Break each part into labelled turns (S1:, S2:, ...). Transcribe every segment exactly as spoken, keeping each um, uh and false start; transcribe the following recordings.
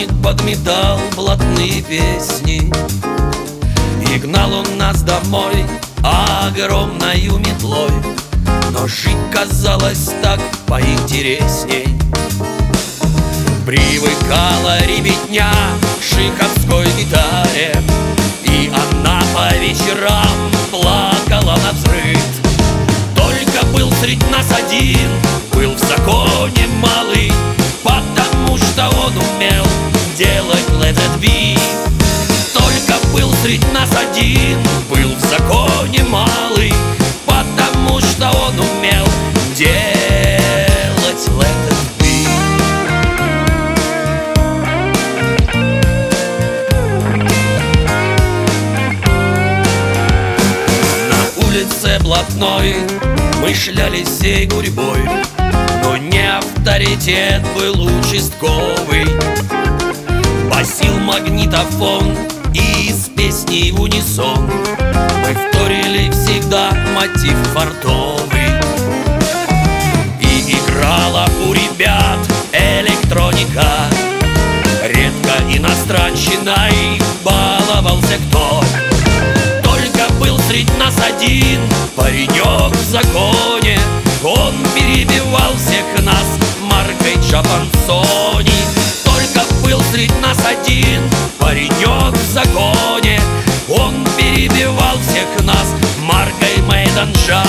S1: саксофоник подметал блатные песни, и гнал он нас домой огромною метлой. Но жить казалось так поинтересней. Привыкала ребятня к шиховской гитаре, и она по вечерам плакала навзрыд. Только был средь нас один, был в законе малый, потому что он умел делать let it be. Только был средь нас один, был в законе малый, потому что он умел делать let it be. На улице блатной мы шлялись всей гурьбой, но не авторитет был участковый. Басил магнитофон и с песней в унисон мы вторили всегда мотив фартовый. И играла у ребят электроника, редко иностранщиной баловался кто. Только был средь нас один паренек в законе, он перебивал всех нас маркой Чапансони. Только был средь нас один паренек в законе, он перебивал всех нас маркой Мейдан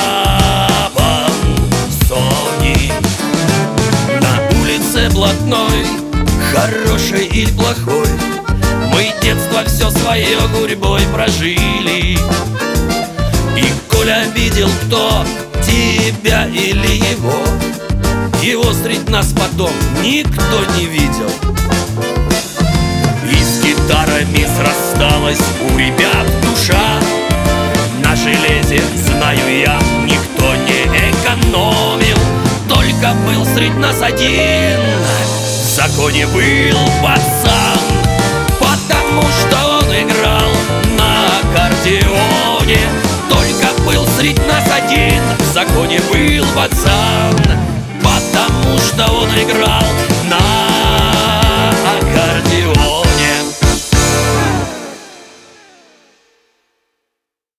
S1: Чапансони. На улице блатной, хороший или плохой, мы детство все свое гурьбой прожили. И коль обидел кто тебя или его, его средь нас потом никто не видел. И с гитарами срасталась у ребят душа, на железе, знаю я, никто не экономил. Только был средь нас один, в законе был пацан, потому что он играл на аккордеоне. Только был средь нас один, в законе был пацан, потому что он играл